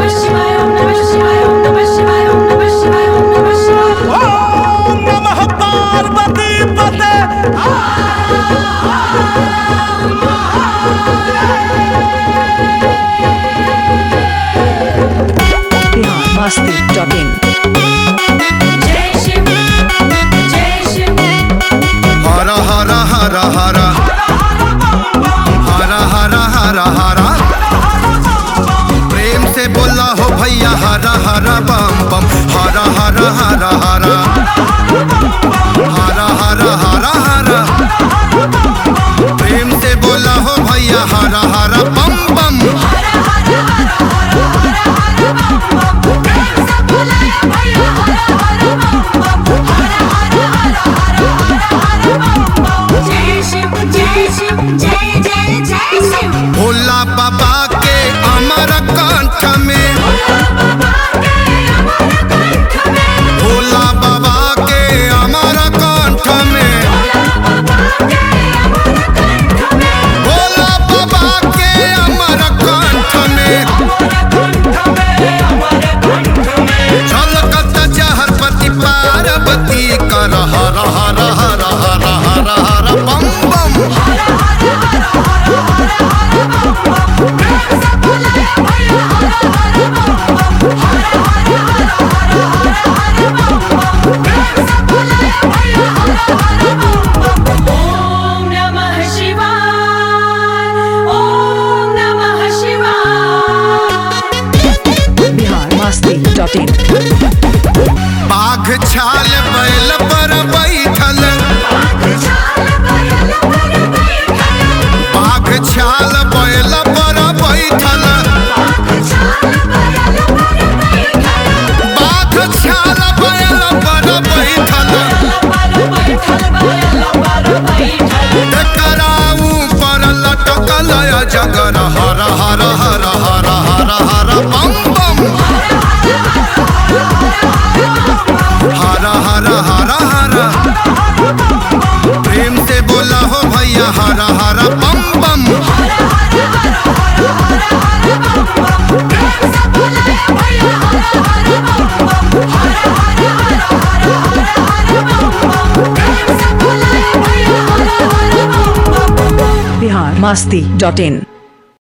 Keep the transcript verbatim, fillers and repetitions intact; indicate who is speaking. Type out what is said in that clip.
Speaker 1: Masti.in
Speaker 2: हरा हरा हरा हरा हरा हरा हरा हरा प्रेम से बोला हो भैया हरा हरा बम बम हरा हरा हरा हरा हरा हरा हरा हरा प्रेम से बोला हो भैया हरा हरा बम बम भोला बाबा के अमर कंठ में भोला बाबा के अमर कंठ में भोला बाबा के अमर कंठ में झलकत जहरपति पार्वती कर हर हर हर हर हर हर बम बम
Speaker 1: Masti.in
Speaker 2: बाघ छाल बैल पर बैठल बाघ छाल बैल पर बैठल बाघ छाल बैल पर बैठल एकरा ऊपर लटकल जगर हर हर हर हर हर हर बम बम हरा हरा हरा हरा प्रेम से बोला हो भैया हरा हरा बम बम
Speaker 1: Masti.in